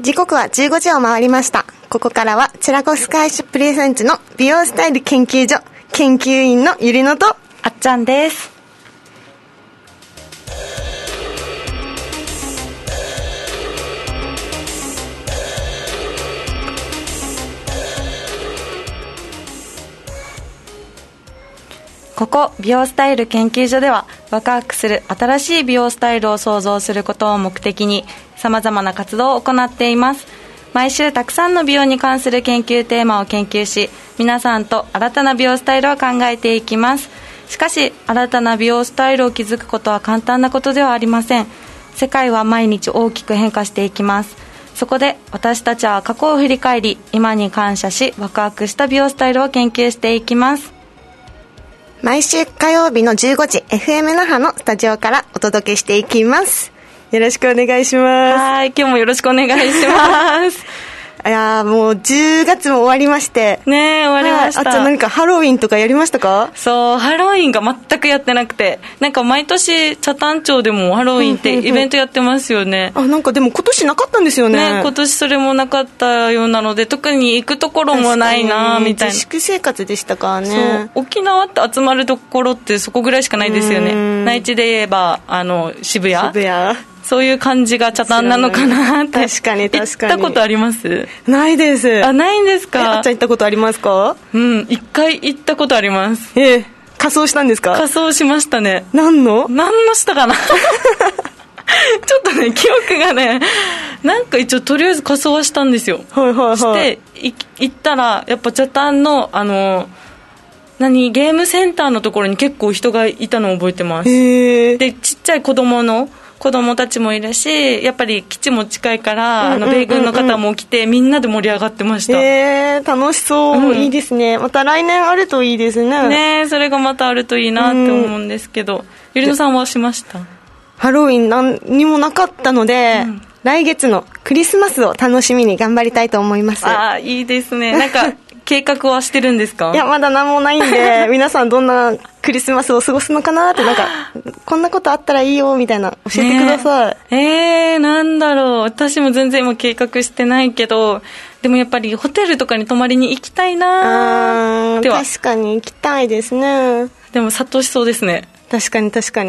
時刻は15時を回りました。ここからはチェラコス会社プレゼンツの美容スタイル研究所研究員のゆりのとあっちゃんです。ここ美容スタイル研究所では、ワクワクする新しい美容スタイルを創造することを目的にさまざまな活動を行っています。毎週たくさんの美容に関する研究テーマを研究し、皆さんと新たな美容スタイルを考えていきます。しかし新たな美容スタイルを築くことは簡単なことではありません。世界は毎日大きく変化していきます。そこで私たちは過去を振り返り、今に感謝しワクワクした美容スタイルを研究していきます。 毎週火曜日の15時 FM 那覇のスタジオからお届けしていきます。よろしくお願いします。 はい、今日もよろしくお願いしますいやもう10月も終わりましてね。終わりました。 あと何かハロウィンとかやりましたか？ そう、ハロウィンが全くやってなくて、なんか毎年北谷町でもハロウィンってイベントやってますよね。 なんかでも今年なかったんですよ ね。 今年それもなかったようなので、特に行くところもないなみたいな。 自粛生活でしたからね。 そう、沖縄って集まるところってそこぐらいしかないですよね。内地で言えば渋谷そういう感じが北谷なのかなって。 確かに行ったことあります？ ないです。 ないんですか？ あっちゃん行ったことありますか？ 一回行ったことあります。 仮装したんですか？ 仮装しましたね。 何のしたかなちょっとね、記憶がね、なんか一応とりあえず仮装はしたんですよ。して行ったらやっぱ北谷のゲームセンターのところに結構人がいたのを覚えてます。で、ちっちゃい子供たちもいるし、やっぱり基地も近いから、米軍の方も来てみんなで盛り上がってました。 楽しそう、いいですね。また来年あるといいですね。 それがまたあるといいなって思うんですけど、ゆりのさんはしました？ ハロウィン何にもなかったので、来月のクリスマスを楽しみに頑張りたいと思います。 いいですね。なんか計画はしてるんですか？ いや、まだ何もないんで皆さんどんなクリスマスを過ごすのかなって、なんかこんなことあったらいいよみたいな教えてください。 なんだろう、私も全然今計画してないけど、でもやっぱりホテルとかに泊まりに行きたいな。 確かに行きたいですね。 でも殺到しそうですね。 確かに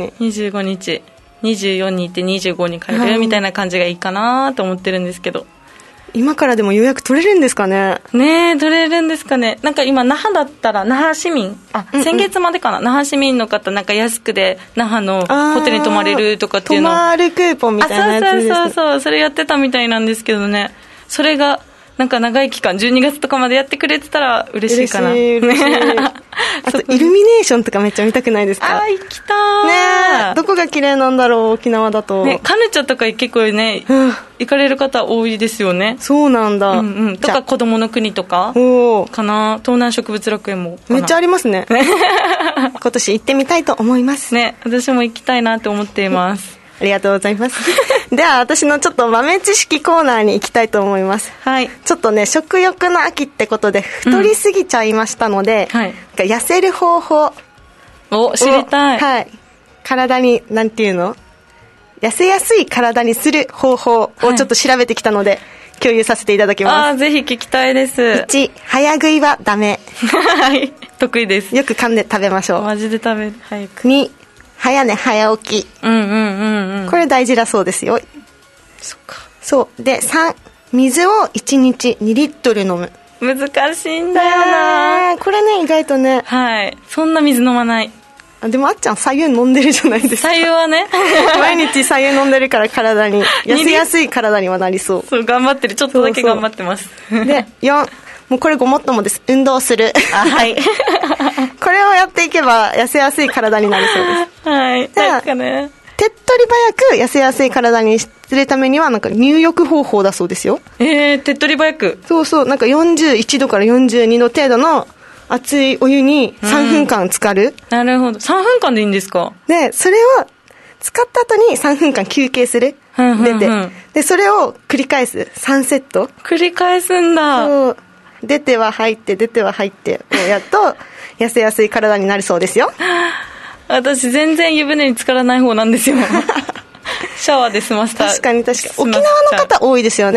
25日24に行って25に帰るみたいな感じがいいかなと思ってるんですけど、 今からでも予約取れるんですかね？ 取れるんですかね。なんか今那覇だったら那覇市民先月までかな、那覇市民の方なんか安くで那覇のホテルに泊まれるとかっていうの、 泊まるクーポンみたいなやつですね。 そうそれやってたみたいなんですけどね。それがなんか長い期間12月とかまでやってくれてたら嬉しいかな。 嬉しいあとイルミネーションとかめっちゃ見たくないですか？ 行きたい。どこが綺麗なんだろう、沖縄だと。 カヌチャとか結構ね、行かれる方多いですよね。 そうなんだ。 とか子供の国とかかな。東南植物楽園もめっちゃありますね今年行ってみたいと思いますね。私も行きたいなと思っていますありがとうございますでは私のちょっと豆知識コーナーに行きたいと思います。ちょっとね、食欲の秋ってことで太りすぎちゃいましたので、痩せる方法を知りたい。 体になんていうの、痩せやすい体にする方法をちょっと調べてきたので、共有させていただきます。 ぜひ聞きたいです。 1、早食いはダメ得意です。 よく噛んで食べましょう。 マジで食べる。早く。 2、早寝早起き。これ大事だそうですよ。 そっか。 そうで、3、水を1日2リットル飲む。 難しいんだよな。 これね、意外とね。 そんな水飲まない。 でもあっちゃん白湯飲んでるじゃないですか。 白湯はね毎日白湯飲んでるから体に痩せやすい体にはなりそう。 そう頑張ってる。ちょっとだけ頑張ってます。 で、4、もうこれごもっともです。運動する。これをやっていけば痩せやすい体になりそうです。 なんかね、 手っ取り早く痩せやすい体にするためにはなんか入浴方法だそうですよ。 手っ取り早く。 そうなんか41度から42度程度の熱いお湯に3分間浸かる。 なるほど。3分間でいいんですか？ で、それを使った後に3分間休憩する。出て。で、それを繰り返す。3セット。 繰り返すんだ。そう。 出ては入って、出ては入って、こうやっと痩せやすい体になるそうですよ。 私全然湯船に浸からない方なんですよシャワーで済ませた。 確かに沖縄の方多いですよね。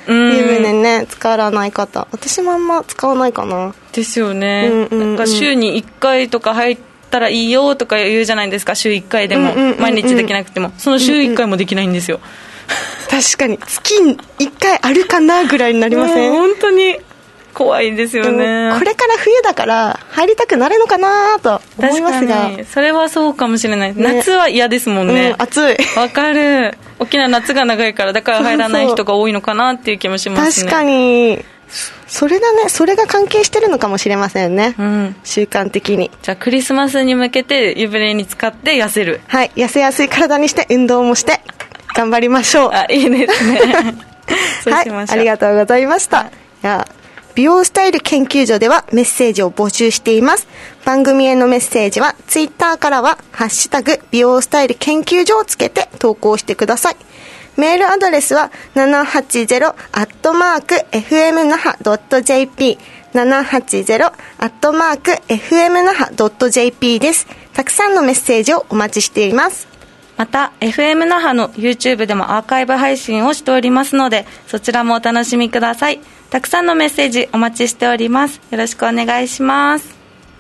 湯船ね浸からない方、私もあんま使わないかな。 ですよね、なんか週に1回とか入ったらいいよとか言うじゃないですか。週1回でも、毎日できなくても、その週1回もできないんですよ。 確かに月1回あるかなぐらいになりません？ 本当に怖いですよね。 これから冬だから入りたくなるのかなと思いますが。 確かにそれはそうかもしれない、夏は嫌ですもんね、 暑い。 わかる。沖縄夏が長いからだから入らない人が多いのかなっていう気もしますね。 確かにそれだね。それが関係してるのかもしれませんね、習慣的に。 じゃあクリスマスに向けて湯船に浸かって痩せる。 はい、痩せやすい体にして運動もして頑張りましょう。 いいですねそうしましょう。 はい、ありがとうございました。美容スタイル研究所ではメッセージを募集しています。番組へのメッセージはツイッターからはハッシュタグ美容スタイル研究所をつけて投稿してください。メールアドレスは 780@fmnaha.jp780@fmnaha.jp です。たくさんのメッセージをお待ちしています。 また FM 那覇の YouTube でもアーカイブ配信をしておりますので、そちらもお楽しみください。たくさんのメッセージお待ちしております。よろしくお願いします。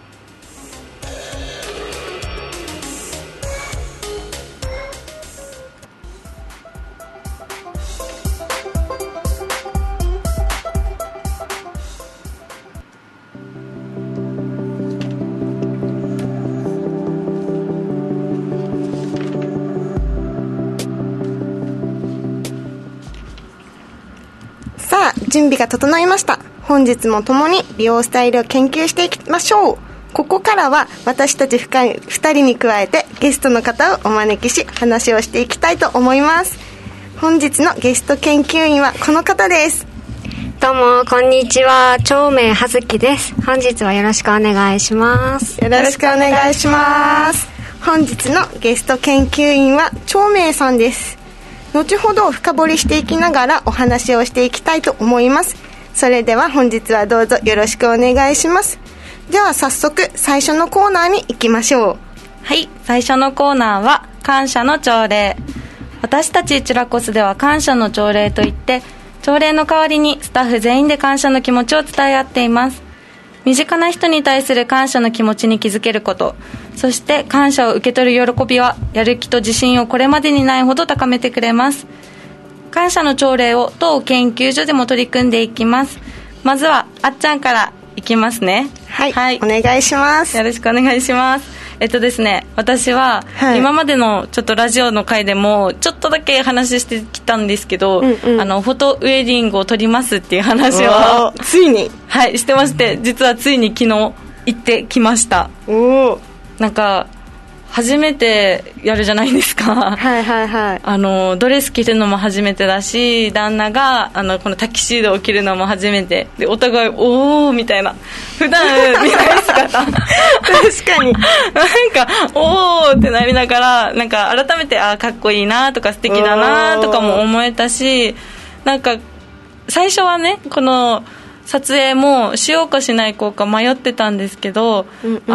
さあ、準備が整いました。本日も共に美容スタイルを研究していきましょう。ここからは私たち2人に加えてゲストの方をお招きし話をしていきたいと思います。本日のゲスト研究員はこの方です。 どうもこんにちは、長明葉月です。本日はよろしくお願いします。 よろしくお願いします。本日のゲスト研究員は長明さんです。後ほど深掘りしていきながらお話をしていきたいと思います。それでは本日はどうぞよろしくお願いします。では早速最初のコーナーに行きましょう。 はい、最初のコーナーは感謝の朝礼。私たちチュラコスでは感謝の朝礼といって、朝礼の代わりにスタッフ全員で感謝の気持ちを伝え合っています。身近な人に対する感謝の気持ちに気づけること、そして感謝を受け取る喜びはやる気と自信をこれまでにないほど高めてくれます。感謝の朝礼を当研究所でも取り組んでいきます。まずはあっちゃんからいきますね。 はい、お願いします。 よろしくお願いします。ですね、私は今までのちょっとラジオの回でもちょっとだけ話してきたんですけど、フォトウェディングを撮りますっていう話をついにしてまして、実はついに昨日行ってきました。なんか初めてやるじゃないですか。ドレス着るのも初めてだし、旦那がこのタキシードを着るのも初めてで、お互いおーみたいな、普段見ない姿確かになんかおーってなりながら、なんか改めてかっこいいなとか素敵だなとかも思えたし、なんか最初はね、この撮影もしようかしないか迷ってたんですけど、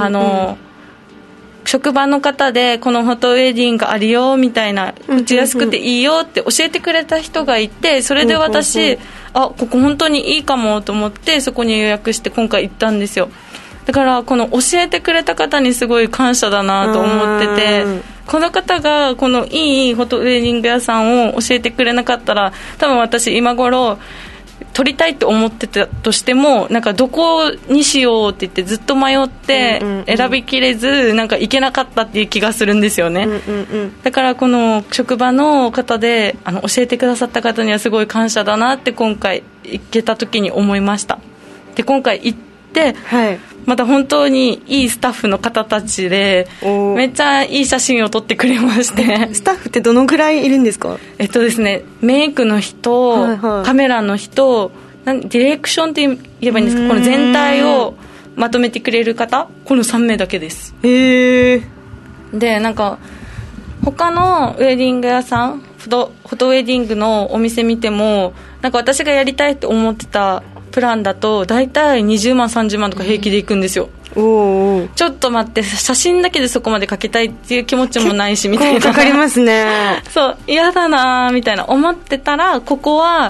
職場の方でこのフォトウェディングあるよみたいな、打ちやすくていいよって教えてくれた人がいて、それで私ここ本当にいいかもと思ってそこに予約して今回行ったんですよ。だからこの教えてくれた方にすごい感謝だなと思ってて、この方がこのいいフォトウェディング屋さんを教えてくれなかったら、多分私今頃撮りたいって思ってたとしても、なんかどこにしようって言ってずっと迷って選びきれず、なんか行けなかったっていう気がするんですよね。だからこの職場の方で教えてくださった方にはすごい感謝だなって今回行けた時に思いました。で今回行って、また本当にいいスタッフの方たちでめっちゃいい写真を撮ってくれまして。 スタッフってどのぐらいいるんですか？ ですね、メイクの人、カメラの人、ディレクションって言えばいいんですか、この全体をまとめてくれる方、この3名だけです。でなんか他のウェディング屋さん、フォトウェディングのお店見ても、なんか私がやりたいって思ってたプランだと大体20万30万とか平気で行くんですよ。ちょっと待って、写真だけでそこまでかけたいっていう気持ちもないしみたいな。 かかりますねそう、嫌だなみたいな思ってたら、ここは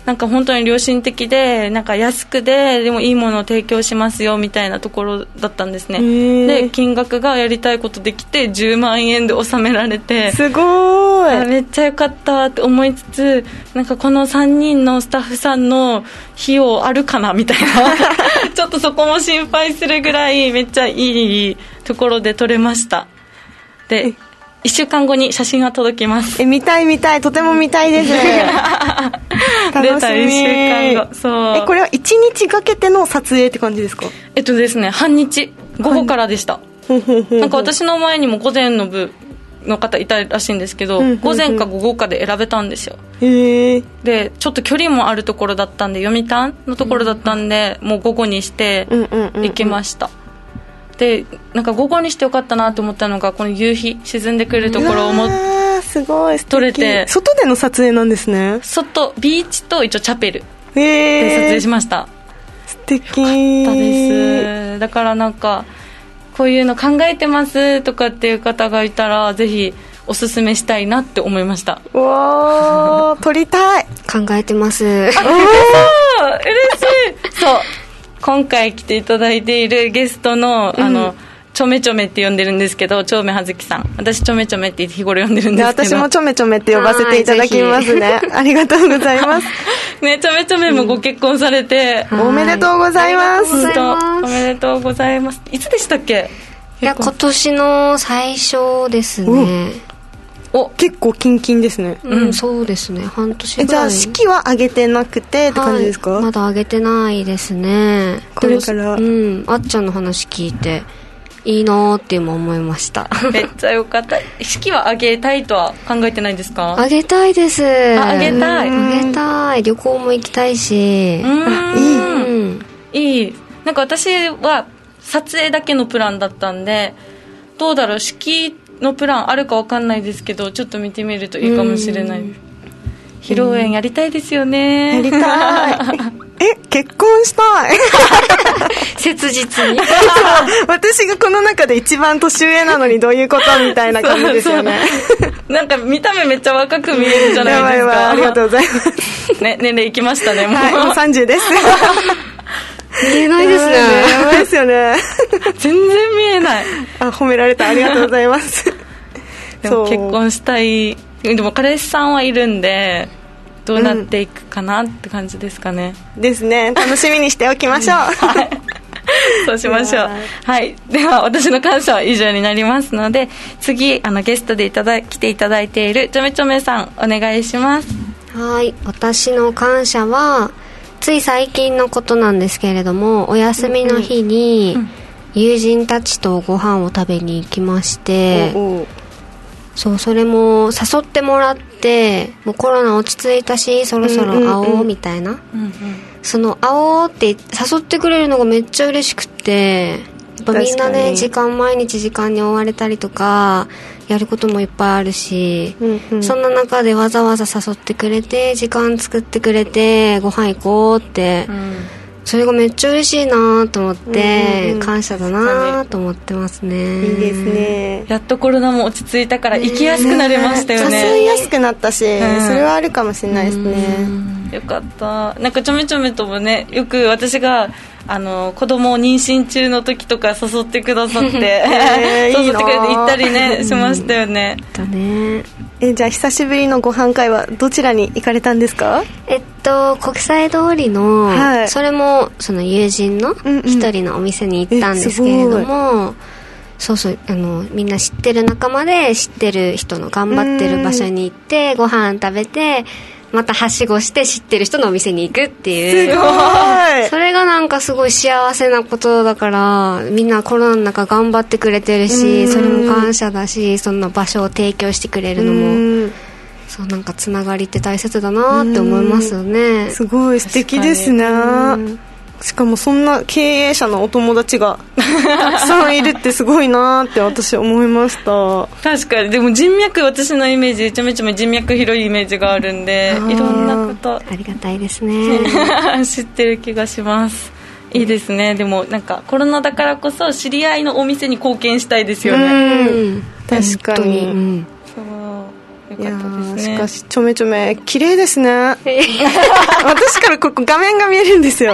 なんか本当に良心的で、なんか安くでもいいものを提供しますよみたいなところだったんですね。で金額がやりたいことできて10万円で収められて、 すごい、 めっちゃよかったって思いつつ、なんかこの3人のスタッフさんの費用あるかなみたいなちょっとそこも心配するぐらいめっちゃいいところで撮れました。で1週間後に写真は届きます。 見たいとても見たいです楽しみ。 出た1週間後。そうこれは1日かけての撮影って感じですか？ ですね、半日午後からでした。なんか私の前にも午前の部の方いたらしいんですけど、午前か午後かで選べたんですよ。でちょっと距離もあるところだったんで、読谷のところだったんで、もう午後にして行きました。でなんか午後にしてよかったなと思ったのが、この夕日沈んでくるところをすごい撮れて、 外での撮影なんですね。 ビーチと一応チャペルで撮影しました。 素敵。 よかったです。だからなんかこういうの考えてますとかっていう方がいたら、ぜひおすすめしたいなって思いました。 わー撮りたい。 考えてます。嬉しい。 そう今回来ていただいているゲストの、ちょめちょめって呼んでるんですけど、ちょめはずきさん、私ちょめちょめって日頃呼んでるんですけど、 私もちょめちょめって呼ばせていただきますね。ありがとうございますね、ちょめちょめもご結婚されて、 おめでとうございます。 おめでとうございます。いつでしたっけ？ いや、今年の最初ですね。 結構キンキンですね。 そうですね、半年ぐらい。 じゃあ式は挙げてなくてって感じですか？ まだ挙げてないですね。 これからあっちゃんの話聞いていいなって今思いました。 めっちゃよかった。式は挙げたいとは考えてないですか？ 挙げたいです。 挙げたい。 旅行も行きたいし。 いい。なんか私は撮影だけのプランだったんで、どうだろう、式のプランあるか分かんないですけど、ちょっと見てみるといいかもしれない。披露宴やりたいですよね。 やりたい。結婚したい。 切実に。 私がこの中で一番年上なのにどういうことみたいな感じですよね。 なんか見た目めっちゃ若く見えるじゃないですか。 ありがとうございます。 ね、年齢いきましたね。もう 30です。 見えないですね。 やばいですよね。 全然見えない。 褒められた。ありがとうございます。 でも結婚したい。でも彼氏さんはいるんで、どうなっていくかなって感じですかね。 ですね。楽しみにしておきましょう。 はい、そうしましょう。はい。では私の感謝は以上になりますので、次ゲストで来ていただいているちょめちょめさん、お願いします。 はい。私の感謝はつい最近のことなんですけれども、お休みの日に友人たちとご飯を食べに行きまして、それも誘ってもらって、もうコロナ落ち着いたしそろそろ会おうみたいな、その会おうって誘ってくれるのがめっちゃ嬉しくって、やっぱみんなね、毎日時間に追われたりとかやることもいっぱいあるし、そんな中でわざわざ誘ってくれて、時間作ってくれて、ご飯行こうって、それがめっちゃ嬉しいなと思って、感謝だなと思ってますね。 いいですね。 やっとコロナも落ち着いたから行きやすくなりましたよね。 誘いやすくなったし、それはあるかもしれないですね。 よかった。なんかちょめちょめともね、よく私が子供を妊娠中の時とか誘ってくださって、誘ってくれて行ったりねしましたよね。 じゃあ久しぶりのご飯会はどちらに行かれたんですか？ 国際通りの、それもその友人の一人のお店に行ったんですけれども、みんな知ってる仲間で知ってる人の頑張ってる場所に行ってご飯食べて、またはしごして知ってる人のお店に行くっていう、 すごい。 それがなんかすごい幸せなことだから、みんなコロナの中頑張ってくれてるし、それも感謝だし、そんな場所を提供してくれるのも、そう、なんかつながりって大切だなって思いますよね。 すごい素敵ですね。しかもそんな経営者のお友達がたくさんいるってすごいなって私思いました。 確かに。でも人脈、私のイメージちょめちょめ人脈広いイメージがあるんで、いろんなことありがたいですね。 知ってる気がします。いいですね。でもなんかコロナだからこそ知り合いのお店に貢献したいですよね。 確かに、 そう、よかったですね。 しかしちょめちょめ綺麗ですね私からここ画面が見えるんですよ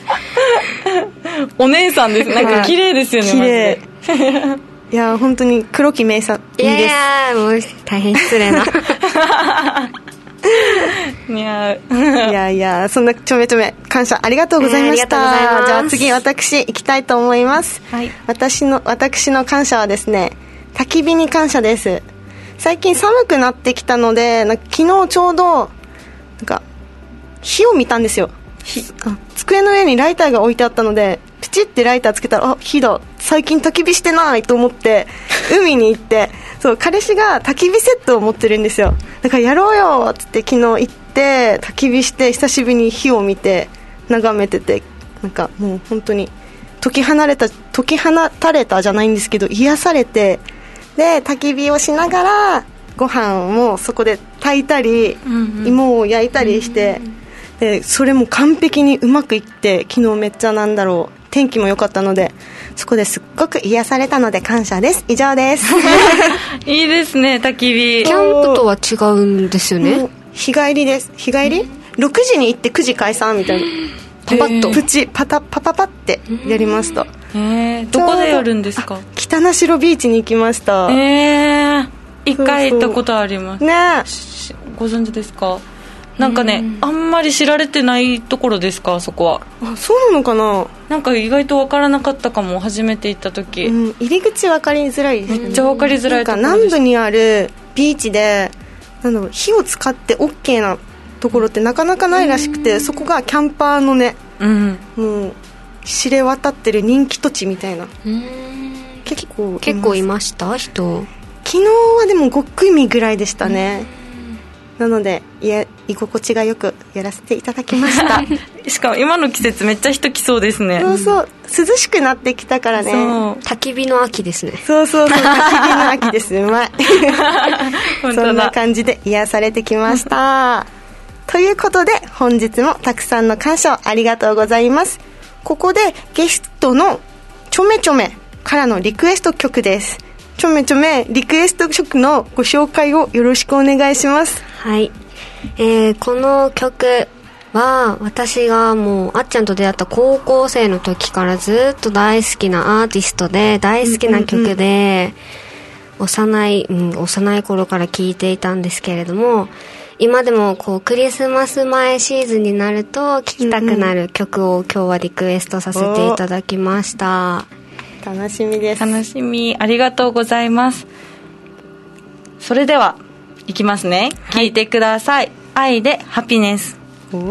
お姉さんです。なんか綺麗ですよね。 綺麗いや本当に黒木メイさんいいです。 いやもう大変失礼な似合ういやそんなちょめちょめ感謝ありがとうございました、じゃあ次私行きたいと思います、はい、私の感謝はですね、焚き火に感謝です。最近寒くなってきたので、昨日ちょうどなんか火を見たんですよ。机の上にライターが置いてあったのでプチってライターつけたら、火だ、最近焚き火してないと思って海に行ってそう彼氏が焚き火セットを持ってるんですよ。だからやろうよって言って昨日行って焚き火して、久しぶりに火を見て眺めてて、なんかもう本当に解き放たれたじゃないんですけど、癒されて、で焚き火をしながらご飯もそこで炊いたり、芋を焼いたりして、でそれも完璧にうまくいって、昨日めっちゃ天気も良かったので、そこですっごく癒されたので感謝です。以上ですいいですね、焚き火。 キャンプとは違うんですよね。 日帰りです。日帰り6時に行って9時解散みたいな、パパッとプチパパパってやりました。 どこでやるんですか？ 北名城ビーチに行きました。 一回行ったことありますね。 ご存知ですか？なんかね、あんまり知られてないところですか、そこは。 あ、そうなのかな。 なんか意外と分からなかったかも、初めて行った時、 入り口分かりづらいです、 めっちゃ分かりづらいところです。 南部にあるビーチで火を使って OK なところってなかなかないらしくて、そこがキャンパーのね、もう知れ渡ってる人気土地みたいな。結構いました人。 昨日はでも5組ぐらいでしたね。なので居心地がよくやらせていただきましたしかも今の季節めっちゃ人来そうですね。 そう涼しくなってきたからね。 焚き火の秋ですね。 そう焚き火の秋です。うまいそんな感じで癒されてきましたということで本日もたくさんの感謝をありがとうございます。ここでゲストのちょめちょめからのリクエスト曲です。ちょめちょめリクエスト曲のご紹介をよろしくお願いします。 はい、この曲は私がもうあっちゃんと出会った高校生の時からずっと大好きなアーティストで、大好きな曲で、幼い頃から聴いていたんですけれども、今でもクリスマス前シーズンになると聴きたくなる曲を今日はリクエストさせていただきました。 楽しみです。 楽しみ、ありがとうございます。それではいきますね、聞いてください。愛でハピネス。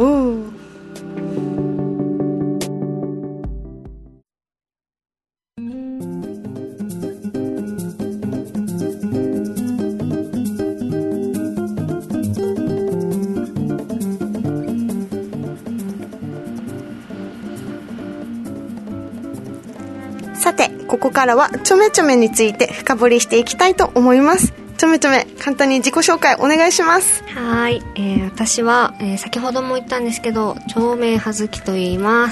さてここからはちょめちょめについて深掘りしていきたいと思います。ちょめちょめ簡単に自己紹介お願いします。 はい、私は、先ほども言ったんですけど長命葉月と言います。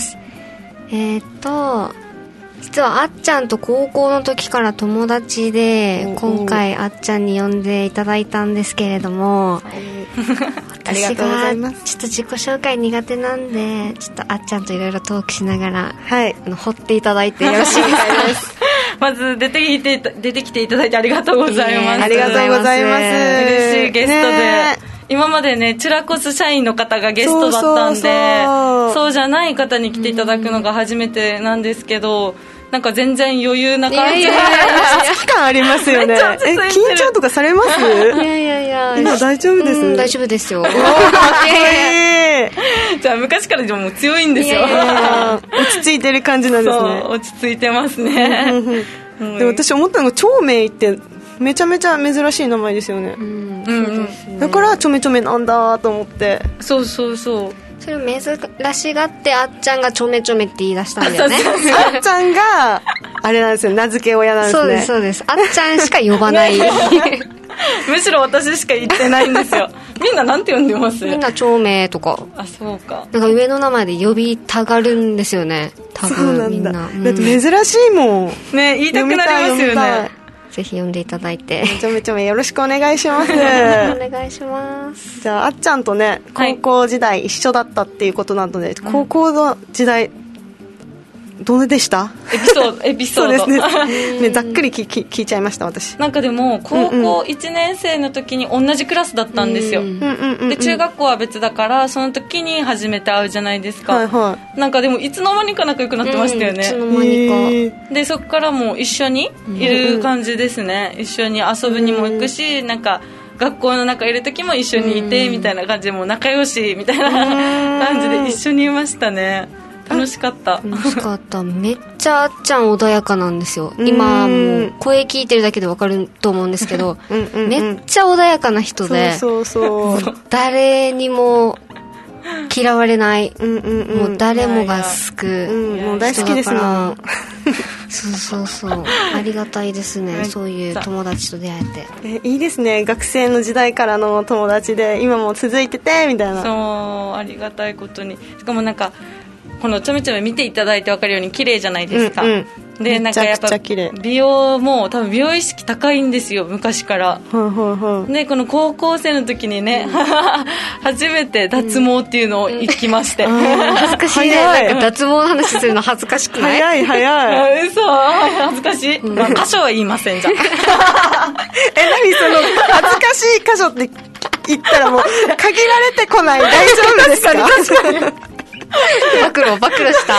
実はあっちゃんと高校の時から友達で、今回あっちゃんに呼んでいただいたんですけれども、私がちょっと自己紹介苦手なんで、ちょっとあっちゃんといろいろトークしながら、掘っていただいてよろしいですか？ まず出てきていただいてありがとうございます。 ありがとうございます。 嬉しいゲストで、今までねチラコス社員の方がゲストだったんで、そうじゃない方に来ていただくのが初めてなんですけど、なんか全然余裕な感じで期間ありますよね。緊張とかされます？ いや今大丈夫です。 大丈夫ですよ。 じゃあ昔からでも強いんですよ。 落ち着いてる感じなんですね。 そう、落ち着いてますね。 で私思ったのが長命ってめちゃめちゃ珍しい名前ですよね。だからちょめちょめなんだと思って。 そうそれを珍しがってあっちゃんがちょめちょめって言い出したんだよね。 あっちゃんがあれなんですよ、名付け親なんですね。 そうですあっちゃんしか呼ばないむしろ私しか言ってないんですよ。みんななんて呼んでます？ みんな長命とか。 あ、そうか。 なんか上の名前で呼びたがるんですよね、多分みんな。 だって珍しいもんね、言いたくなりますよね。 ぜひ読んでいただいて、 めちゃめちゃよろしくお願いします。お願いします。 じゃああっちゃんとね、高校時代一緒だったっていうことなので、高校の時代どうでした？ エピソードそうですね。ざっくり聞いちゃいました私。 なんかでも高校1年生の時に同じクラスだったんですよ。で中学校は別だからその時に初めて会うじゃないですか。はいはい、なんかでもいつの間にか仲良くなってましたよね。いつの間にか。でそこからもう一緒にいる感じですね。一緒に遊ぶにも行くし、なんか学校の中いる時も一緒にいてみたいな感じで、もう仲良しみたいな感じで一緒にいましたね。楽しかった。 めっちゃあっちゃん穏やかなんですよ。今もう声聞いてるだけで分かると思うんですけどめっちゃ穏やかな人で、誰にも嫌われない、もう誰もが好く、 もう大好きですもん。 そうありがたいですね、そういう友達と出会えて。 いいですね、学生の時代からの友達で今も続いててみたいな。 そうありがたいことに。しかもなんかこのちょめちょめ見ていただいて分かるように綺麗じゃないですか。でなんかやっぱ美容も多分美容意識高いんですよ、昔から。でこの高校生の時にね、初めて脱毛っていうのを行きまして、 恥ずかしいね。なんか脱毛の話するの恥ずかしくない？ 早い嘘、恥ずかしい、箇所は言いません。じゃ何その恥ずかしい箇所って言ったらもう限られてこない？大丈夫ですか？ 確かに暴露した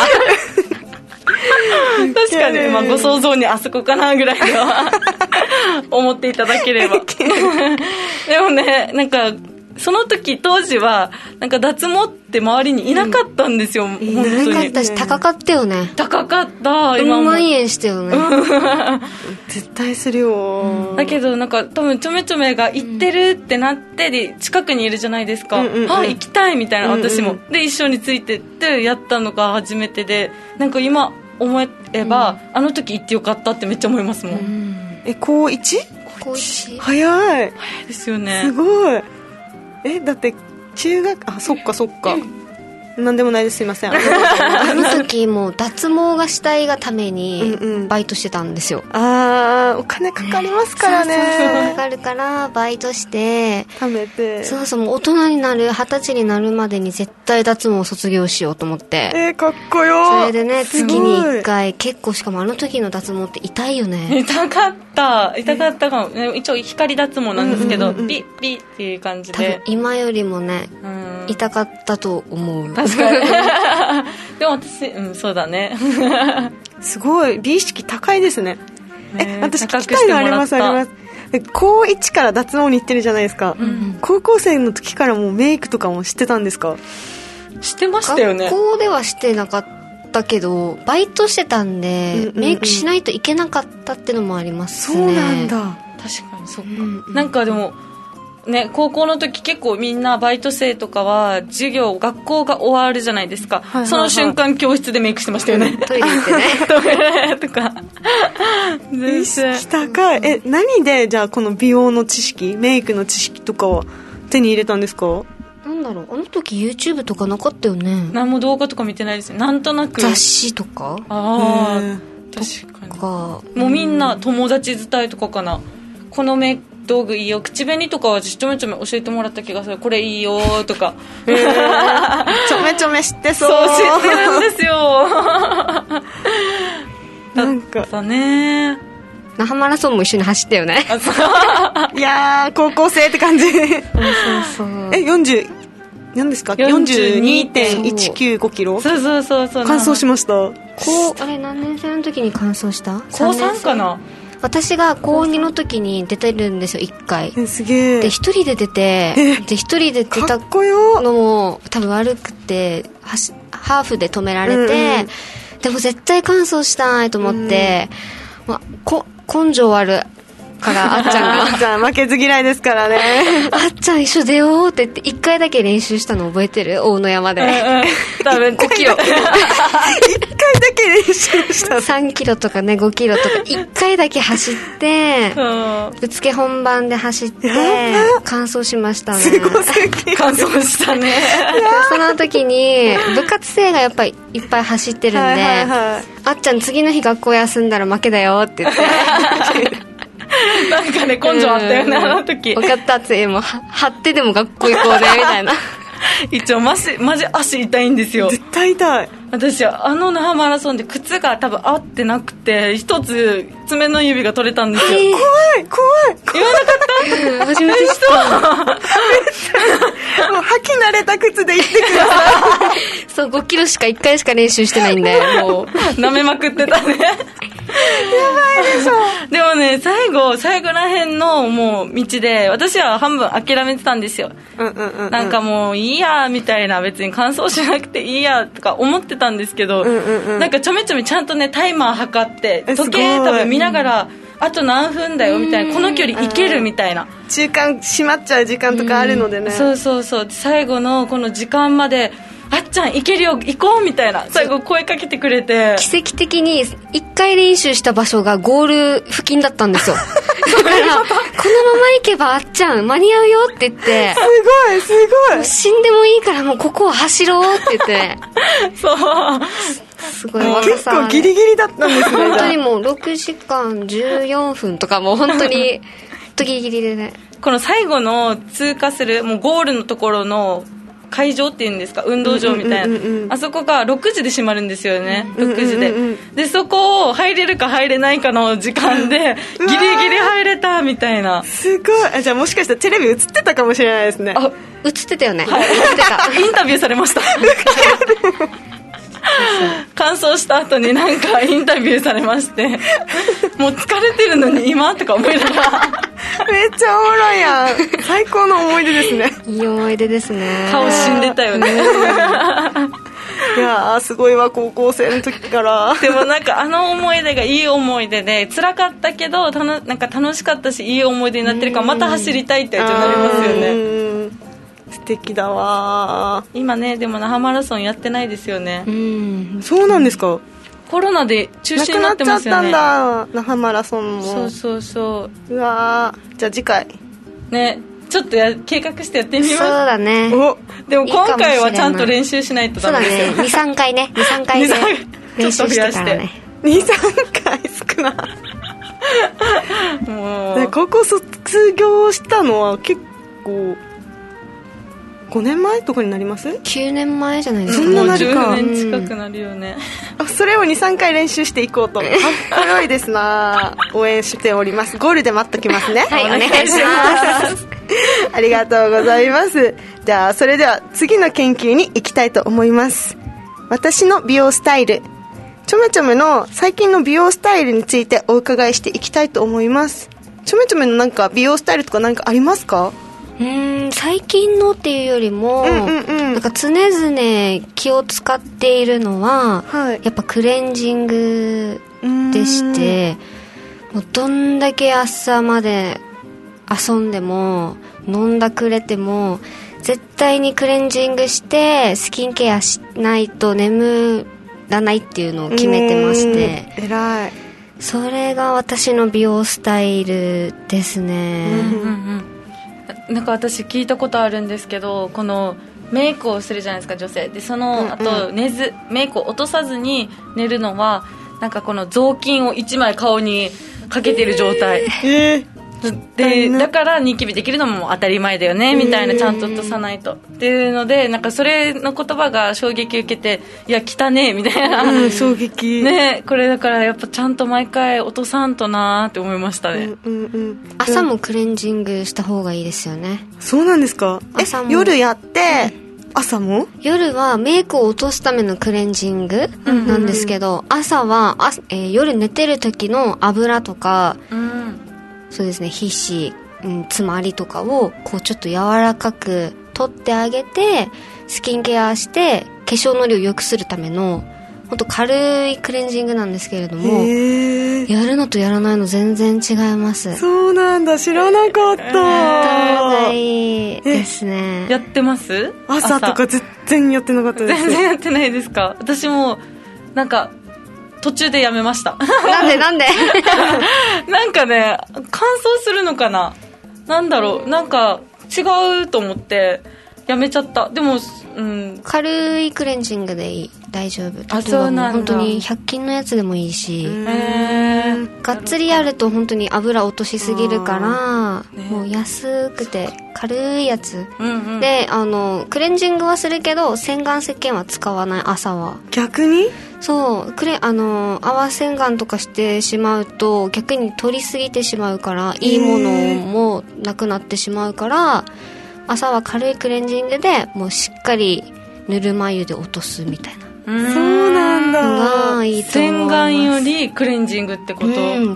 確かに、ご想像にあそこかなぐらいは思っていただければでもね、なんかその時当時はなんか脱毛って周りにいなかったんですよ、本当に。 いなかったし高かったよね。 高かった。 今も4万円したよね絶対するよ。 だけどなんか多分ちょめちょめが行ってるってなってで近くにいるじゃないですか。行きたいみたいな、私もで一緒についてってやったのが初めてで、なんか今思えば、あの時行ってよかったってめっちゃ思いますもん。 高 1？ 高1 早いですよね。 すごい。だって中学、そっかなんでもないです、すいません。 あの時もう脱毛がしたいがためにバイトしてたんですよ。 お金かかりますからね。 かかるからバイトして貯めて、 もう大人になる20歳になるまでに絶対脱毛を卒業しようと思って。 かっこよ。 それでね、月に1回結構、しかもあの時の脱毛って痛いよね。 痛かったかも。一応光脱毛なんですけど、ピッピッっていう感じで、 多分今よりもね痛かったと思う。 確かにでも私、そうだねすごい美意識高いですね。私聞きたいのあります。高1から脱毛に行ってるじゃないですか。高校生の時からもうメイクとかもしてたんですか？ してましたよね。 学校ではしてなかったけどバイトしてたんで、メイクしないといけなかったってのもありますね。 そうなんだ。 確かにそっか、なんかでもね、高校の時結構みんなバイト生とかは学校が終わるじゃないですか、その瞬間教室でメイクしてましたよね。 トイレ行ってねトイレとか意識高い。何でじゃあこの美容の知識、メイクの知識とかは手に入れたんですか？ なんだろう、あの時 YouTube とかなかったよね。 何も動画とか見てないですよ。なんとなく雑誌とか。 確かに。もうみんな友達伝いとかかな。このメイク道具いいよ、口紅とかはちょめちょめ教えてもらった気がする。これいいよとかちょめちょめ知ってそう。 そう知ってるんですよなんかだね。 那覇マラソンも一緒に走ったよね。 いやー高校生って感じ。40何ですか？ 42.195 キロ。 そう完走しました。 あれ何年生の時に完走した？ 高3かな。 私が高2の時に出てるんですよ、1回。 すげえ。 で一人で出て、で一人で出たのも多分悪くてハーフで止められて、でも絶対完走したいと思って、根性あるからあっちゃんがあっちゃん負けず嫌いですからね。 あっちゃん一緒出ようって言って1回だけ練習したの覚えてる？大野山で、 多分5キロ1回だけ練習した。 3キロとかね5キロとか1回だけ走ってぶつけ本番で走って完走しましたね。 すごすぎる。 完走したね。 その時に部活生がやっぱりいっぱい走ってるんで、あっちゃん次の日学校休んだら負けだよって言ってなんかね根性あったよね、あの時。 分かったってもう張ってでも学校行こうねみたいな。 一応マジ足痛いんですよ。 絶対痛い。 私那覇マラソンで靴が多分合ってなくて一つ爪の指が取れたんですよ。 怖い言わなかった初めて知った。 もう履き慣れた靴で行ってください。 そう、5キロしか1回しか練習してないんで、もう舐めまくってたね。やばいでしょ。 でもね、最後らへんのもう道で私は半分諦めてたんですよ。なんかもういいやみたいな、別に完走しなくていいやとか思ってたんですけど、なんかちょめちょめちゃんとねタイマー測って時計多分見ながらあと何分だよみたいな、この距離いけるみたいな、 中間閉まっちゃう時間とかあるのでね。 そう最後のこの時間まであっちゃんいけるよ行こうみたいな最後声かけてくれて、 奇跡的に1回練習した場所がゴール付近だったんですよ。だからこのまま行けばあっちゃん間に合うよって言って、 すごい死んでもいいからもうここは走ろうって言ってそうすごい結構ギリギリだったんですね。 本当にもう6時間14分とかもう本当にギリギリでね。 この最後の通過するもうゴールのところの会場っていうんですか、運動場みたいな、あそこが6時で閉まるんですよね。6時でそこを入れるか入れないかの時間でギリギリ入れたみたいな。 すごい。じゃあもしかしたらテレビ映ってたかもしれないですね。 あ、映ってたよね、 はい、映ってた。インタビューされました。完走した後になんかインタビューされまして、もう疲れてるのに今とか思いながらめっちゃおもろいやん。最高の思い出ですね。 いい思い出ですね。 顔死んでたよね。 いやーすごいわ、高校生の時から。 でもなんか思い出がいい思い出で、辛かったけどなんか楽しかったしいい思い出になってるから、また走りたいってなりますよね。 素敵だわ。 今ねでも那覇マラソンやってないですよね。 そうなんですか。 コロナで中止になってますよね。 なくなっちゃったんだ、那覇マラソンも。 そう。 うわー、じゃあ次回ねちょっと計画してやってみます。 そうだね。 でも今回はちゃんと練習しないとダメですよ。 そうだね、2,3 回ね、2,3 回で練習してからね。 2,3 回少ない。もう高校卒業したのは結構5年前とかになります？ 9 年前じゃないですか。 そんななるか。 もう10年近くなるよね。 それを 2,3 回練習していこうと。かっこよいですな。応援しております。ゴールで待っときますね。 はい、お願いします。 ありがとうございます。じゃあそれでは次の研究に行きたいと思います。私の美容スタイル、ちょめちょめの最近の美容スタイルについてお伺いしていきたいと思います。ちょめちょめのなんか美容スタイルとか何かありますか？ 最近のっていうよりも、なんか常々気を使っているのは、やっぱクレンジングでして、もうどんだけ朝まで遊んでも飲んだくれても絶対にクレンジングしてスキンケアしないと眠らないっていうのを決めてまして、 偉い。 それが私の美容スタイルですね。 なんか私聞いたことあるんですけど、このメイクをするじゃないですか女性で、その後メイクを落とさずに寝るのはなんかこの雑巾を1枚顔にかけてる状態で、だからニキビできるのも当たり前だよねみたいな、ちゃんと落とさないとっていうので、なんかそれの言葉が衝撃受けて、いや汚ねえみたいな、 衝撃ね。これだからやっぱちゃんと毎回落とさんとなーって思いましたね。 朝もクレンジングした方がいいですよね。 そうなんですか？ 朝も夜やって、朝も？ 夜はメイクを落とすためのクレンジングなんですけど、朝は夜寝てる時の油とか、そうですね、皮脂、詰まりとかをこうちょっと柔らかく取ってあげて、スキンケアして化粧のりを良くするためのほんと軽いクレンジングなんですけれども、やるのとやらないの全然違います。 そうなんだ、知らなかった。やった方がいいですね。 やってます？ 朝とか全然やってなかったです。 全然やってないですか？私もなんか途中でやめました。 なんでなんかね、乾燥するのかな、なんだろう、なんか違うと思って、 やめちゃった。でも、 軽いクレンジングでいい、大丈夫。 あ、そうなんだ。 本当に100均のやつでもいいし、がっつりやると本当に油落としすぎるから、もう安くて軽いやつ、でクレンジングはするけど洗顔石鹸は使わない、朝は。 逆にそう泡洗顔とかしてしまうと逆に取りすぎてしまうから、いいものもなくなってしまうから、朝は軽いクレンジングでもうしっかりぬるま湯で落とすみたいな。 そうなんだ。 いいと思います。 洗顔よりクレンジングってこと？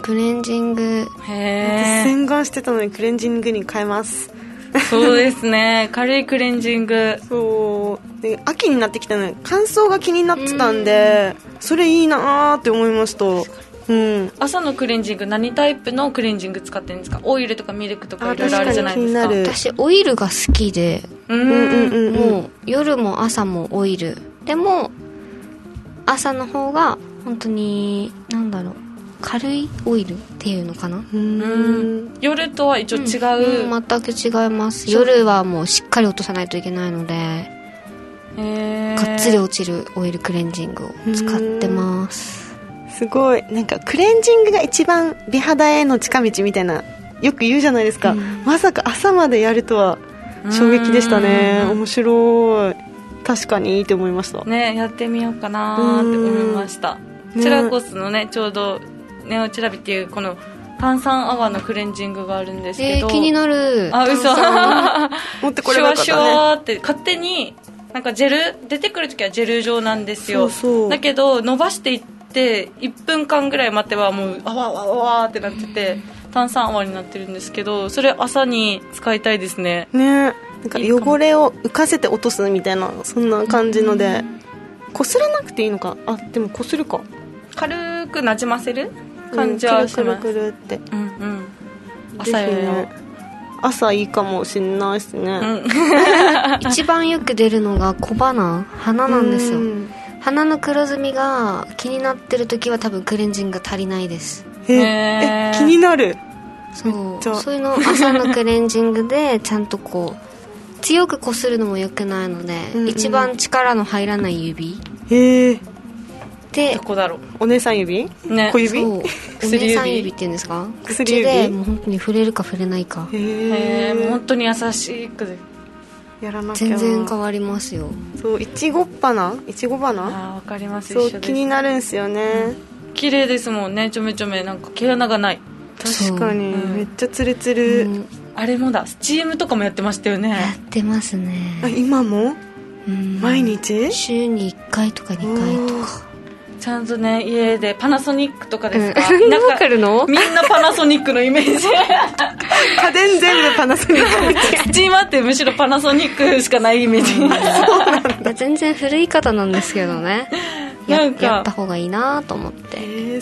クレンジング。 へー。 洗顔してたのにクレンジングに変えます。 そうですね。軽いクレンジング。 そうで、秋になってきたので乾燥が気になってたんで、それいいなーって思いました。 朝のクレンジング何タイプのクレンジング使ってるんですか？オイルとかミルクとかいろいろあるじゃないですか。 私オイルが好きで、もう夜も朝もオイルでも、朝の方が本当に軽いオイルっていうのかな。 夜とは一応違う、 全く違います。夜はもうしっかり落とさないといけないので、がっつり落ちるオイルクレンジングを使ってます。 すごい。なんかクレンジングが一番美肌への近道みたいなよく言うじゃないですか。まさか朝までやるとは衝撃でしたね。面白い。確かにいいと思いましたね。やってみようかなって思いました。チュラコスのね、ちょうどネオチュラビっていうこの炭酸泡のクレンジングがあるんですけど、 気になる。 あ、嘘。 持ってこればよかったね。 シュワシュワって勝手になんかジェル出てくるときはジェル状なんですよ。だけど伸ばしていって1分間ぐらい待てばもうあわわわわってなってて炭酸泡になってるんですけど、それ朝に使いたいですね。 なんか汚れを浮かせて落とすみたいな、そんな感じので、こすらなくていいのか。あ、でもこするか。 軽くなじませる感じはします。 くるくるって。 朝よりの朝いいかもしんないですね。 一番よく出るのが小鼻なんですよ。鼻の黒ずみが気になってる時は多分クレンジング足りないです。 気になる。 そういうの朝のクレンジングでちゃんとこう強くこするのも良くないので、一番力の入らない指で、 どこだろう。 お姉さん指、小指、 お姉さん指っていうんですか。口でもう本当に触れるか触れないか。 もう本当に優しくやらなきゃ。 全然変わりますよ。 そう、いちご花。 わかります。 そう、気になるんすよね。 綺麗ですもんね。ちょめちょめ、なんか毛穴がない。 確かに、めっちゃツルツル。 あれもだ、スチームとかもやってましたよね。 やってますね。 今も毎日週に1回とか2回とか。 ちゃんとね、家でパナソニックとかですか。 なんかみんなパナソニックのイメージ。 家電全部パナソニック。 スチーマーってむしろパナソニックしかないイメージ。そうなんだ。全然古い方なんですけどね。やった方がいいなと思って。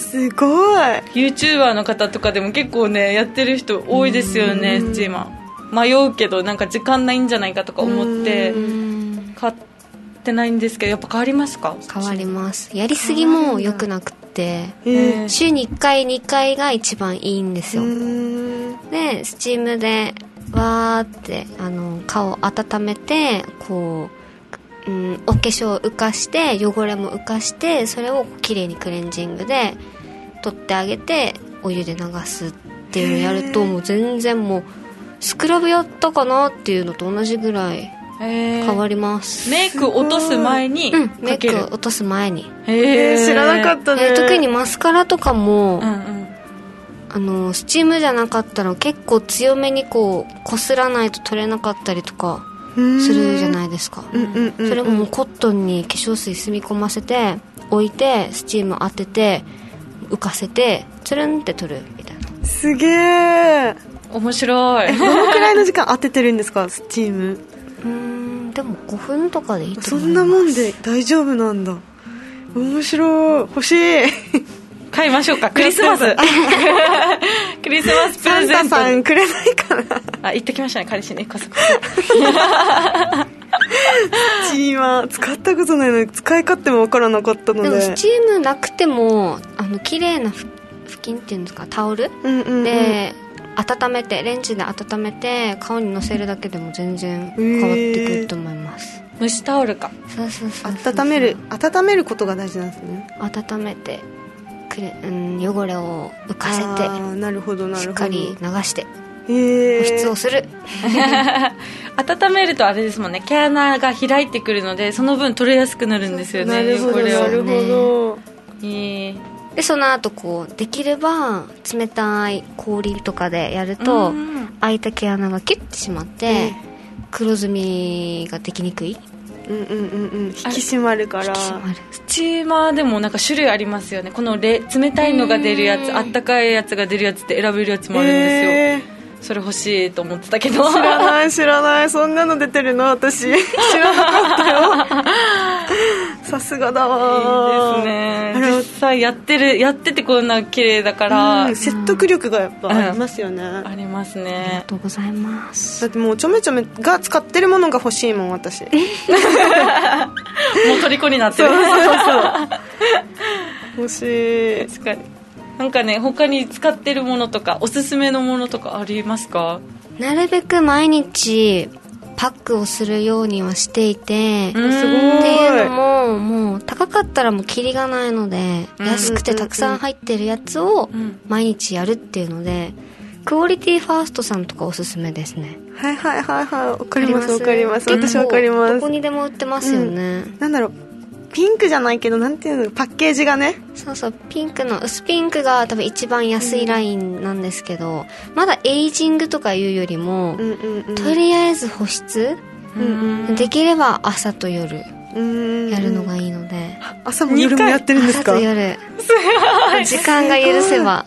すごい。 YouTuber の方とかでも結構ねやってる人多いですよね。スチーマー迷うけどなんか時間ないんじゃないかとか思って買ってないんですけど、やっぱ変わりますか？ 変わります。やりすぎも良くなくて、週に1回2回が一番いいんですよ。でスチームでわーって顔を温めてこうお化粧を浮かして汚れも浮かして、それをきれいにクレンジングで取ってあげてお湯で流すっていうのをやると、もう全然もうスクラブやったかなっていうのと同じぐらい変わります。 メイク落とす前にメイク落とす前に。 知らなかったね。 特にマスカラとかも、スチームじゃなかったら結構強めにこすらないと取れなかったりとかするじゃないですか。それもコットンに化粧水染み込ませて置いてスチーム当てて浮かせてつるんって取るみたいな。 すげえ面白い。 どのくらいの時間当ててるんですかスチーム？ でも5分とかでいいと思います。 そんなもんで大丈夫なんだ。面白い。欲しい。 買いましょうか。クリスマスクリスマスプレゼント。 サンタさんくれないかな。 行ってきましたね、彼氏に。こそこそスチーマー使ったことないので使い勝手も分からなかったので。 でもスチームなくても綺麗な布巾っていうんですか、タオル、で温めてレンジで温めて顔にのせるだけでも全然変わってくると思います。 蒸しタオルか。 そうそうそう、 温めることが大事なんですね。 温めて汚れを浮かせて、 なるほどなるほど、 しっかり流して保湿をする。 温めるとあれですもんね、毛穴が開いてくるのでその分取れやすくなるんですよね。 なるほどなるほど。 でその後こうできれば冷たい氷とかでやると開いた毛穴がキュッてしまって、黒ずみができにくい。 引き締まるから。 スチーマーでもなんか種類ありますよね。この冷たいのが出るやつ、あったかいやつが出るやつって選べるやつもあるんですよ。それ欲しいと思ってたけど。知らないそんなの出てるの私知らなかったよ。さすがだわ。 いいですね。実際やっててこんな綺麗だから、 説得力がやっぱありますよね。 ありますね。 ありがとうございます。 だってもうちょめちょめが使ってるものが欲しいもん私。もう虜になってる。そう欲しい。 確かに。なんかね、他に使ってるものとかおすすめのものとかありますか？ なるべく毎日パックをするようにはしていて、 すごい。 っていうのももう高かったらもうキリがないので、安くてたくさん入ってるやつを毎日やるっていうので、クオリティファーストさんとかおすすめですね。 はいわかります私わかります。 どこにでも売ってますよね。 なんだろう、ピンクじゃないけどなんていうの、パッケージがね、 そうピンクの薄ピンクが多分一番安いラインなんですけど、まだエイジングとかいうよりも、とりあえず保湿、できれば朝と夜やるのがいいので。 朝も夜もやってるんですか？ 朝と夜時間が許せば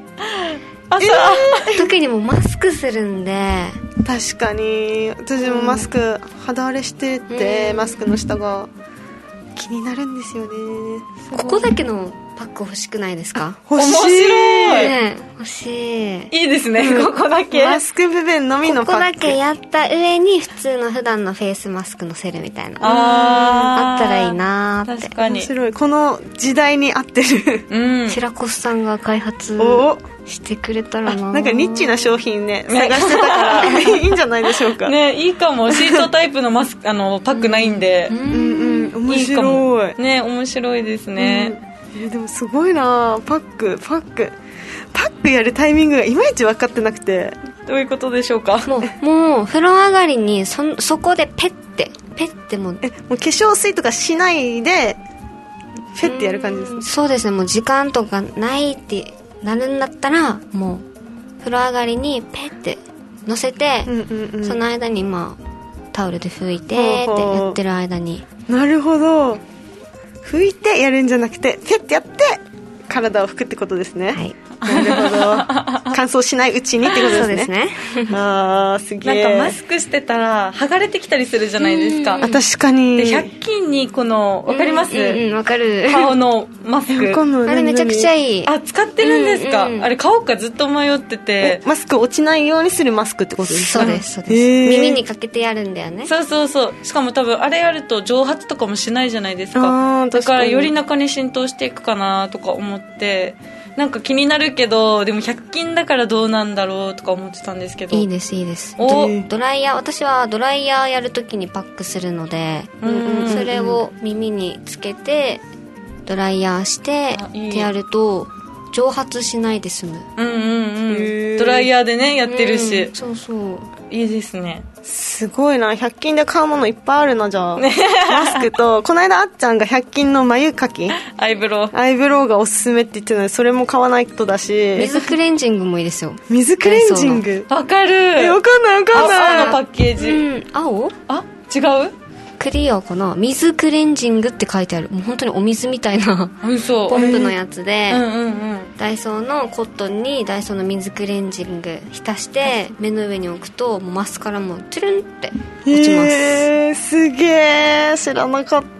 特にもうマスクするんで。 確かに私もマスク、肌荒れしてて、マスクの下が気になるんですよね。 ここだけのパック欲しくないですか？ 欲しい、 欲しい。 いいですね、ここだけマスク部分のみのパック、 ここだけやった上に普段のフェイスマスクのせるみたいな、あったらいいなーって。 確かに面白い。この時代に合ってる。 白コスさんが開発してくれたらな。 なんかニッチな商品ね探してたからいいんじゃないでしょうか。 ね、いいかも。シートタイプのマスクパックないんで、 面白いね。面白いですね。 でもすごいな。パックやるタイミングがいまいち分かってなくて。 どういうことでしょうか？ もう風呂上がりにそこでペッてもう化粧水とかしないでペッてやる感じですね。 そうですね。もう時間とかないってなるんだったら、もう風呂上がりにペッてのせて、その間にタオルで拭いてってやってる間に。 なるほど。拭いてやるんじゃなくてペッてやって体を拭くってことですね。はい。なるほど。乾燥しないうちにってことですね。そうですね。すげえ。 なんかマスクしてたら剥がれてきたりするじゃないですか。 確かに。 で100均にこのわかります？ わかる。 顔のマスク。 あれめちゃくちゃいい。 使ってるんですか？あれ買おうかずっと迷ってて。 マスク落ちないようにするマスクってことですか？ そうです。耳にかけてやるんだよね。 そう。しかも多分あれやると蒸発とかもしないじゃないですか。だからより中に浸透していくかなとか思って、なんか気になるけど、でも100均だからどうなんだろうとか思ってたんですけど。 いいです。ドライヤー、私はドライヤーやるときにパックするので、それを耳につけてドライヤーしてってやると蒸発しないで済む。 ドライヤーでねやってるし。 そういいですね。 すごいな。100均で買うものいっぱいあるな。じゃあマスクと、この間あっちゃんが100均の眉描き、 アイブロウがおすすめって言ってたので、それも買わないとだし、 水クレンジングもいいですよ。 水クレンジングわかる。 わかんない。 青のパッケージ。 青？ 違う？ クリアかな。水クレンジングって書いてある。もう本当にお水みたいなポンプのやつで、ダイソーのコットンにダイソーの水クレンジング浸して目の上に置くと、もうマスカラもチュルンって落ちます。 すげえ、知らなかった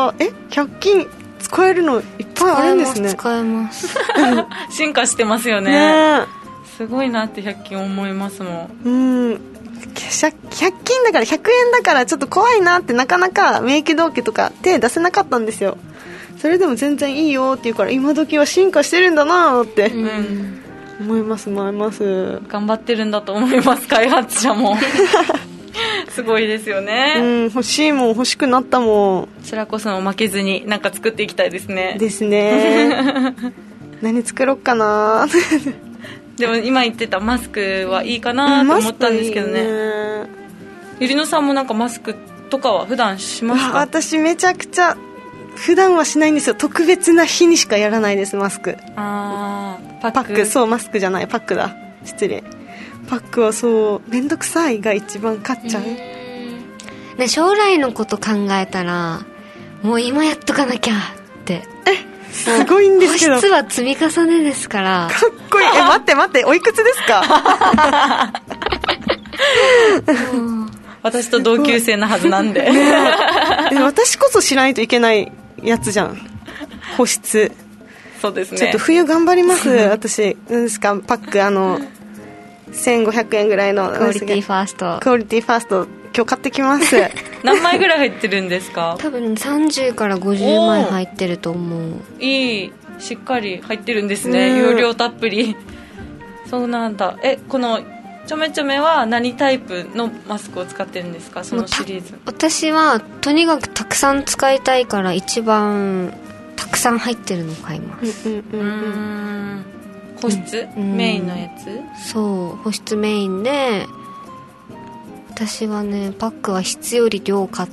。100均使えるのいっぱいあるんですね。 使えます進化してますよね。すごいなって100均思いますもん。 100均だから100円だからちょっと怖いなって、なかなか免疫同期とか手出せなかったんですよ。それでも全然いいよって言うから、今時は進化してるんだなって、 思います思います。 頑張ってるんだと思います、開発者もすごいですよね。 欲しいもん欲しくなったもん。こちらこそ負けずになんか作っていきたいですね。 ですね何作ろっかなでも今言ってたマスクはいいかなと思ったんですけどね。ゆりのさんもなんかマスクとかは普段しますか？ 私めちゃくちゃ普段はしないんですよ。特別な日にしかやらないです、マスク。 パック、そうマスクじゃないパックだ、失礼。パックはそうめんどくさいが一番勝っちゃう。 ね、将来のこと考えたらもう今やっとかなきゃって。 すごいんですけど、 保湿は積み重ねですから。 かっこいい。待っておいくつですか私と同級生なはずなんで私こそしないといけないやつじゃん、保湿。 そうですね、 ちょっと冬頑張ります私。何ですかパック、1500円ぐらいのクオリティファースト。 クオリティファースト今日買ってきます何枚ぐらい入ってるんですか？ 多分30から50枚入ってると思う。 いい、しっかり入ってるんですね、容量たっぷり。そうなんだ。このちょめちょめは何タイプのマスクを使ってるんですか、そのシリーズ？ 私はとにかくたくさん使いたいから一番たくさん入ってるのを買います。 保湿、メインのやつ？そう保湿メインで、私はねパックは質より量買って、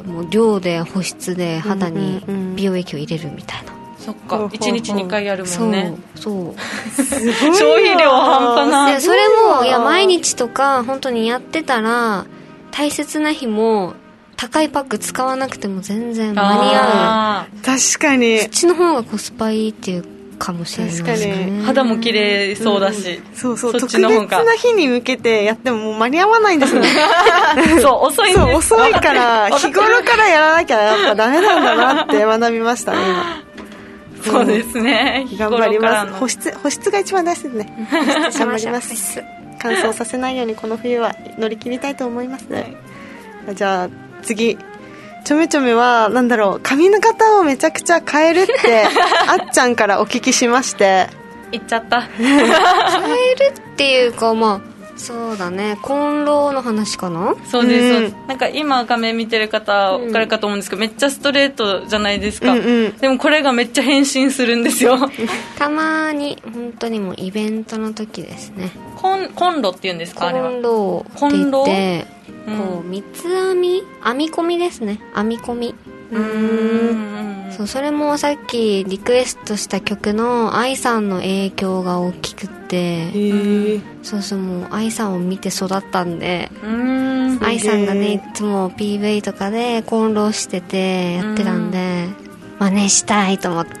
もう量で保湿で肌に美容液を入れるみたいな。 そっか、1日2回やるもんね。 そう消費量半端ない。 それも毎日とか本当にやってたら、大切な日も高いパック使わなくても全然間に合う。 確かにそっちの方がコスパいいっていうかもしれないですね。 確かに肌も綺麗そうだし、 そうそっち特の方が別な日に向けてやってももう間に合わないんですねそう遅いんです。 そう遅いから日頃からやらなきゃやっぱダメなんだなって学びましたね今。 そうですね、 頑張ります。保湿が一番大事ですね頑張ります。乾燥させないようにこの冬は乗り切りたいと思います、じゃあ次、ちょめちょめはなんだろう、髪の型をめちゃくちゃ変えるってあっちゃんからお聞きしまして。 言っちゃった変えるっていうか、そうだね、コンロの話かな。 そうです、なんか今画面見てる方分かるかと思うんですけど、めっちゃストレートじゃないですか、でもこれがめっちゃ変身するんですよたまに本当にもうイベントの時ですね。 コンロっていうんですか？あれはコンロって言って、こう三つ編み込みですね。編み込み。そう、それもさっきリクエストした曲の愛さんの影響が大きくて、そうもう愛さんを見て育ったんで、愛さんがねいつも PV とかでコンロしててやってたんで、真似したいと思って。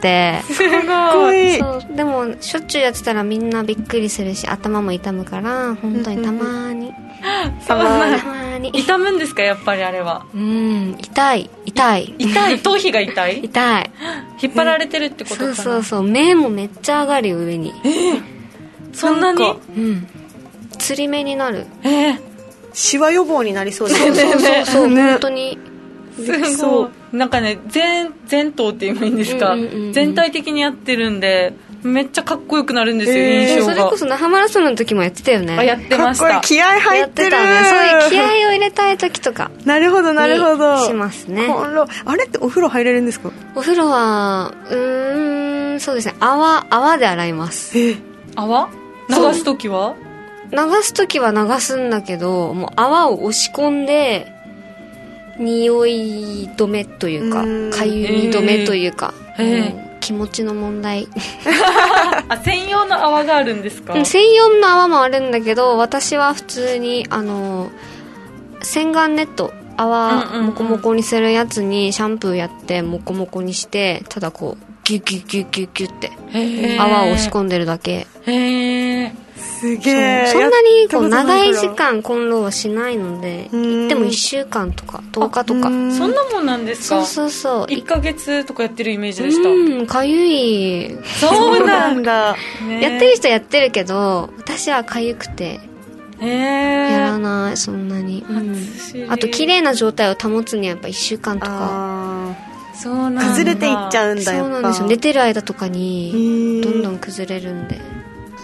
すごい。 そうでもしょっちゅうやってたらみんなびっくりするし頭も痛むから、本当にたまにたまに痛むんですか？やっぱりあれは。 痛い頭皮が痛い引っ張られてるってことかな。 そう目もめっちゃ上がるよ、上に。 そんなに？ つり目になる。 シワ予防になりそうですね。そう本当にすごい。なんかね、全頭って言えばいいんですか、全体的にやってるんでめっちゃかっこよくなるんですよ、印象が。 それこそ那覇マラソンの時もやってたよね。 やってました。 かっこいい、気合入ってる。 そういう気合を入れたい時とかなるほどしますね。 あれってお風呂入れるんですか？ お風呂はそうですね、泡で洗います。 泡？流す時は流すんだけど、もう泡を押し込んで匂い止めというか、かゆみ止めというか、気持ちの問題専用の泡があるんですか？ 専用の泡もあるんだけど、私は普通に洗顔ネット、泡モコモコにするやつにシャンプーやってモコモコにして、ただこうギュギュギュギュギュって泡を押し込んでるだけ。 すげえ。 そんなにこう長い時間コンロはしないので、行っても1週間とか10日とか。 そんなもんなんですか？ そう 1ヶ月とかやってるイメージでした。 かゆい。 そうなんだやってる人やってるけど、私はかゆくてやらない、そんなに。あと綺麗な状態を保つにはやっぱ1週間とか。 そうなんだ。 崩れていっちゃうんだ。 そうなんですよ。寝てる間とかにどんどん崩れるんで。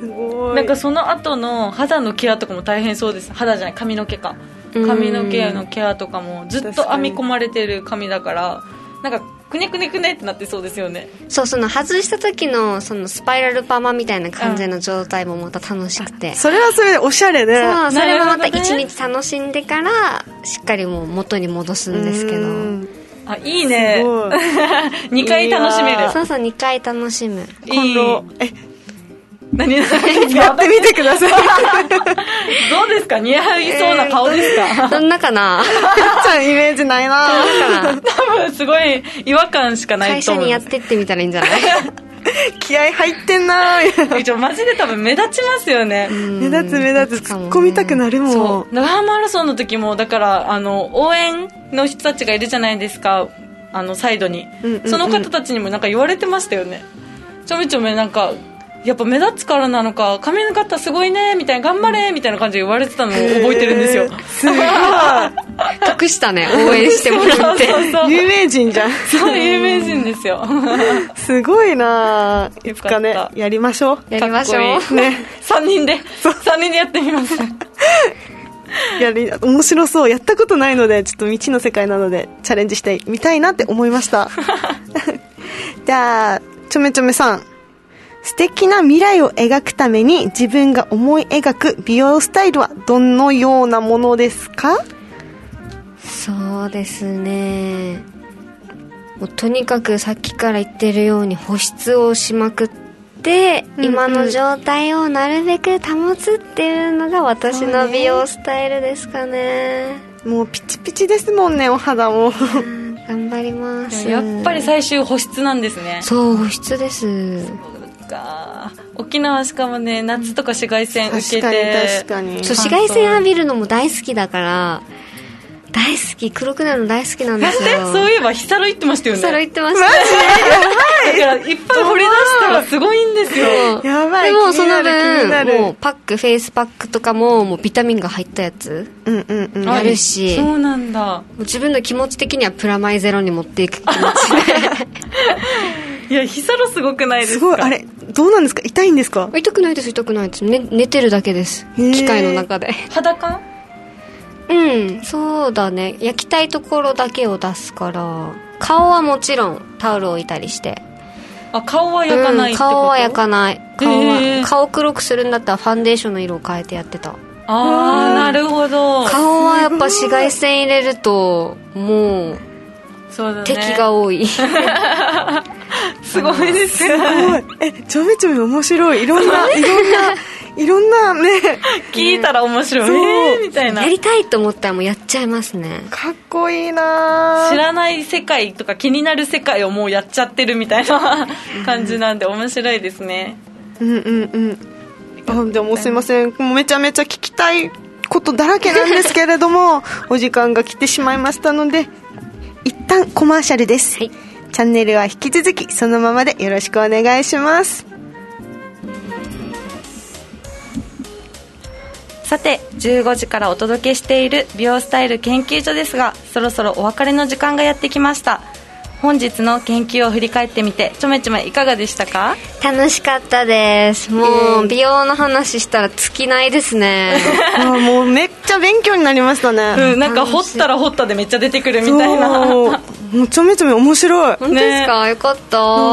すごい。 なんかその後の肌のケアとかも大変そうです。肌じゃない、髪の毛か。髪の毛のケアとかもずっと編み込まれてる髪だから、なんかくねくねくねってなってそうですよね。 そう、その外した時のそのスパイラルパーマみたいな感じの状態もまた楽しくて、 それはそれでおしゃれね。 そう、それもまた一日楽しんでからしっかりもう元に戻すんですけど、 あ、いいね。2回楽しめる。 そうそう、2回楽しむ。 今度何やってみてください。 どうですか、似合いそうな顔ですか。 どんなかな。 ちゃんイメージないな。 多分すごい違和感しかないと思う。 会社にやってってみたらいいんじゃない。 気合入ってんな。 マジで多分目立ちますよね。 目立つ突っ込みたくなるもん。 そう、長浜マラソンの時もだから応援の人たちがいるじゃないですか、サイドに、その方たちにもなんか言われてましたよね。ちょめちょめなんかやっぱ目立つからなのか、髪型すごいねみたいな、頑張れみたいな感じで言われてたのを覚えてるんですよ。 すごい。 得したね、応援してもらって。 有名人じゃん。 そう、有名人ですよ。 すごいな。いつかね、やりましょう。 やりましょうね。 3人でやってみます。 面白そう。やったことないので、ちょっと未知の世界なのでチャレンジしてみたいなって思いました。じゃあちょめちょめさん、素敵な未来を描くために自分が思い描く美容スタイルはどのようなものですか？ そうですね、もうとにかくさっきから言ってるように保湿をしまくって、今の状態をなるべく保つっていうのが私の美容スタイルですかね。 もうピチピチですもんね、お肌も。 頑張ります。 やっぱり最終保湿なんですね。 そう、保湿です。 沖縄しかもね、夏とか紫外線受けて、 確かにそう、紫外線浴びるのも大好きだから、大好き、黒くなるの大好きなんですよ。 そういえばヒサロ行ってましたよね。 ヒサロ行ってましたね。 だからいっぱい掘り出したらすごいんですよ。 やばい。 でもその分もうパック、フェイスパックとかももうビタミンが入ったやつあるし、 そうなんだ。 自分の気持ち的にはプラマイゼロに持っていく気持ちで。 いや、ヒサロすごくないですか？ すごい。あれどうなんですか？痛いんですか？ 痛くないです、痛くないです、寝てるだけです、機械の中で。 裸？ うん、そうだね、焼きたいところだけを出すから。顔はもちろんタオル置いたりして。 あ、顔は焼かないってこと？ 顔は焼かない。顔黒くするんだったらファンデーションの色を変えてやってた。 あー、なるほど。 顔はやっぱ紫外線入れるともうそうだね、 敵が多い。 すごいですよね。 ちょめちょめ面白い。いろんなね、 聞いたら面白い、みたいな。 やりたいと思ったらもうやっちゃいますね。 かっこいいな。 知らない世界とか気になる世界をもうやっちゃってるみたいな感じなんで面白いですね。 でもすいません、もうめちゃめちゃ聞きたいことだらけなんですけれどもお時間が来てしまいましたので一旦コマーシャルです、はい、チャンネルは引き続きそのままでよろしくお願いします。 さて、15時からお届けしている美容スタイル研究所ですが、そろそろお別れの時間がやってきました。本日の研究を振り返ってみて、ちょめちょめいかがでしたか？ 楽しかったです。もう美容の話したら尽きないですね。 もうめっちゃ勉強になりましたね。 なんか掘ったら掘ったでめっちゃ出てくるみたいな。 もうちょめちょめ面白い。 本当ですか？よかった。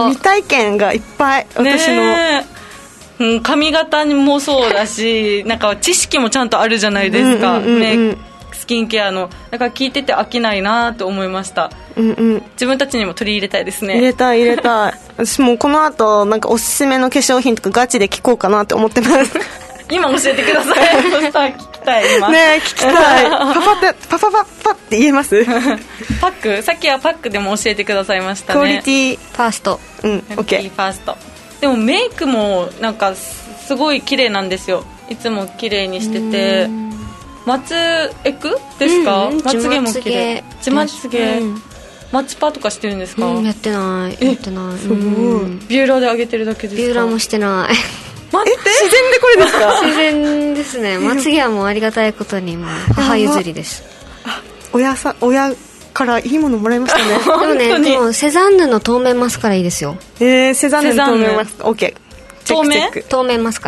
未体験がいっぱい、私の。 髪型もそうだし、なんか知識もちゃんとあるじゃないですか、スキンケアの。だから聞いてて飽きないなと思いました、自分たちにも取り入れたいですね。 入れたい私もこの後なんかおすすめの化粧品とかガチで聞こうかなって思ってます。 今教えてください。そしたら聞きたい。今ね、聞きたい。パって言えます？ パック、さっきはパックでも教えてくださいましたね。 クオリティファースト。 オッケー。 ファースト。でもメイクもなんかすごい綺麗なんですよ。いつも綺麗にしてて。まつエクですか？まつげも綺麗。自まつげ。マッチパーとかしてるんですか？ やってない。 すごい。 ビューラーで上げてるだけですか？ ビューラーもしてない。 自然でこれですか？ 自然ですね。まつげはもうありがたいことにも母譲りです。 親からいいものもらいましたね。でもセザンヌの透明マスカラいいですよ。 セザンヌの透明マスカラ OK。 透明マスカラ。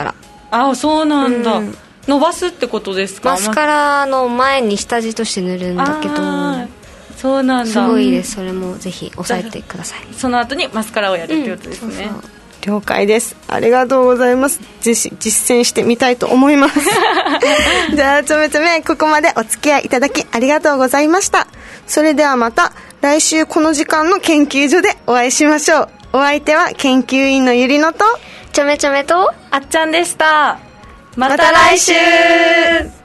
あ、そうなんだ、伸ばすってことですか？ マスカラの前に下地として塗るんだけど、 そうなんだ、 すごいです。それもぜひ押さえてください。 その後にマスカラをやるってことですね。 そう了解です。ありがとうございます。実践してみたいと思いますじゃあちょめちょめ、ここまでお付き合いいただきありがとうございました。それではまた来週この時間の研究所でお会いしましょう。お相手は研究員のゆりのとちょめちょめとあっちゃんでした。また来週。